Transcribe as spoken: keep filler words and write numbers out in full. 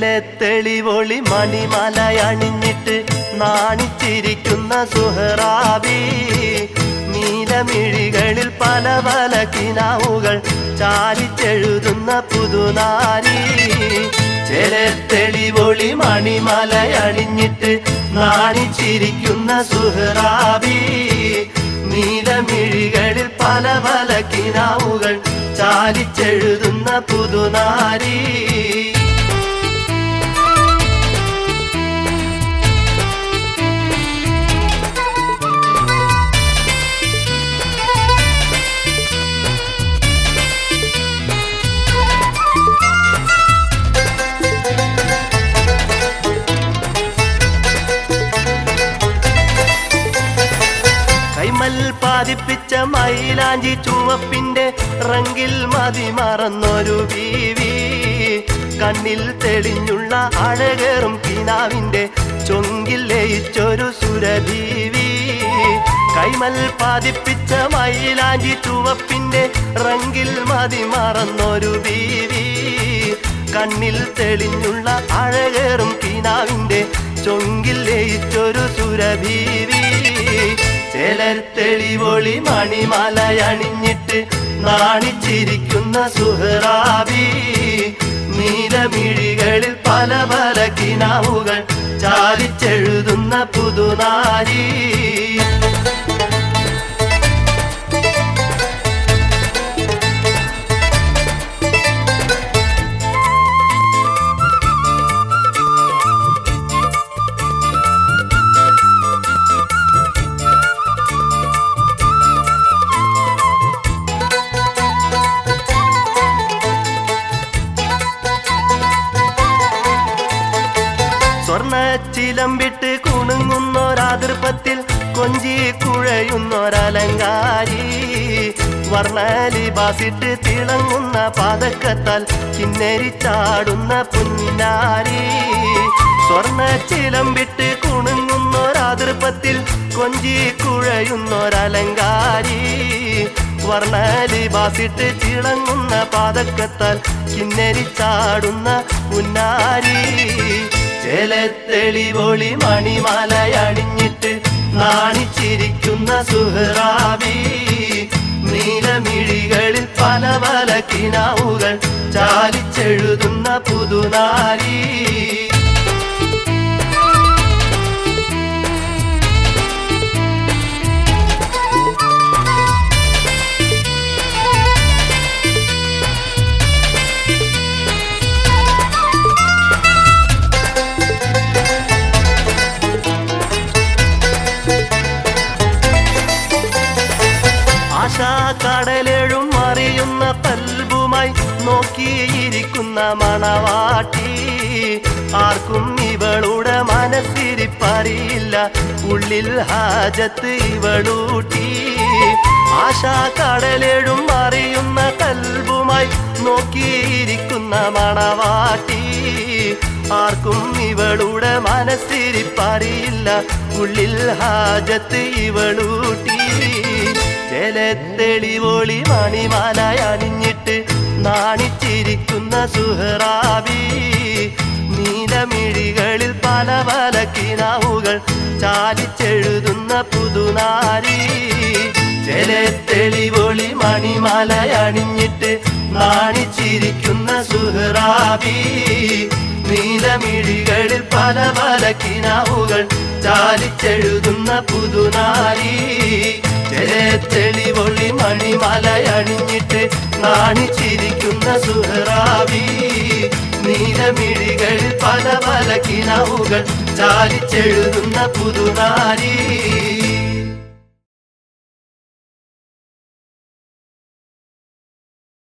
ചേലത്തെളിവൊളി മണിമലയണിഞ്ഞിട്ട് നാണിച്ചിരിക്കുന്ന സുഹറാബി നീലമിഴികളിൽ പല പല കിനാവുകൾ ചാലിച്ചെഴുതുന്ന പുതുനാരി ചേലത്തെളിവൊളി മണിമലയണിഞ്ഞിട്ട് നാണിച്ചിരിക്കുന്ന സുഹറാബി നീലമിഴികളിൽ പല പല കിനാവുകൾ ചാലിച്ചെഴുതുന്ന പുതുനാരി കൈമൽ പാതിപ്പിച്ച മൈലാഞ്ചി ചുവപ്പിന്റെ റങ്കിൽ മതി മറന്നൊരു ബീവി കണ്ണിൽ തെളിഞ്ഞുള്ള അഴകേറും കിനാവിന്റെ ചൊങ്കിൽ ലയിച്ചൊരു സുരഭീവി കൈമൽ പാതിപ്പിച്ച മൈലാഞ്ചി ചുവപ്പിന്റെ റങ്കിൽ മതി മറന്നൊരു ബീവി കണ്ണിൽ തെളിഞ്ഞുള്ള അഴകേറും കിനാവിന്റെ ചൊങ്കിൽ ലയിച്ചൊരു സുരഭീവി ചേലത്തെളിവൊളി മണിമലയണിഞ്ഞിട്ട് നാണിച്ചിരിക്കുന്ന സുഹറാബി നീലമിഴികളിൽ പല പല കിനാവുകൾ ചാലിച്ചെഴുതുന്ന പുതുനാരി സ്വർണ്ണച്ചിലമ്പിട്ട് കുണുങ്ങുന്നൊരാതിർപ്പത്തിൽ കൊഞ്ചി കുഴയുന്നൊരലങ്കാരി വർണ്ണലിബാസിട്ട് തിളങ്ങുന്ന പാദക്കത്താൽ കിന്നരിച്ചാടുന്ന പുന്നാരി സ്വർണ്ണച്ചിലമ്പിട്ട് കുണുങ്ങുന്നൊരാതിർപ്പത്തിൽ കൊഞ്ചി കുഴയുന്നൊരലങ്കാരി വർണ്ണലിബാസിട്ട് തിളങ്ങുന്ന പാദക്കത്താൽ കിന്നരിച്ചാടുന്ന പുന്നാരി ചേലത്തെളിവൊളി മണിമലയണിഞ്ഞിട്ട് നാണിച്ചിരിക്കുന്ന സുഹറാബി നീലമിഴികളിൽ പല പല കിനാവുകൾ ചാലിച്ചെഴുതുന്ന പുതുനാരി കടലെഴും അറിയുന്ന പൽബുമായി നോക്കിയിരിക്കുന്ന മണവാട്ടി ആർക്കും ഇവളുടെ മനസ്സിരിപ്പറിയില്ല ഉള്ളിൽ ഹാജത്ത് ഇവളൂട്ടി ആശാ കടലെഴും അറിയുന്ന കൽബുമായി നോക്കിയിരിക്കുന്ന മണവാട്ടി ആർക്കും ഇവളുടെ മനസ്സിരിപ്പറിയില്ല ഉള്ളിൽ ഹാജത്ത് ഇവളൂട്ടി ചേലത്തെളിവൊളി മണിമലയണിഞ്ഞിട്ട് നാണിച്ചിരിക്കുന്ന സുഹറാബി നീലമിഴികളിൽ പല പല കിനാവുകൾ ചാലിച്ചെഴുതുന്ന പുതുനാരി ചേലത്തെളിവൊളി മണിമലയണിഞ്ഞിട്ട് നാണിച്ചിരിക്കുന്ന സുഹറാബി നീലമിഴികളിൽ പല പല കിനാവുകൾ ചാലിച്ചെഴുതുന്ന പുതുനാരി ചേലത്തെളിവൊളി മണിമലയണിഞ്ഞിട്ട് നാണിച്ചിരിക്കുന്ന സുഹറാബി നീലമിഴികളിൽ പല പല കിനാവുകൾ ചാലിച്ചെഴുതുന്ന പുതുനാരി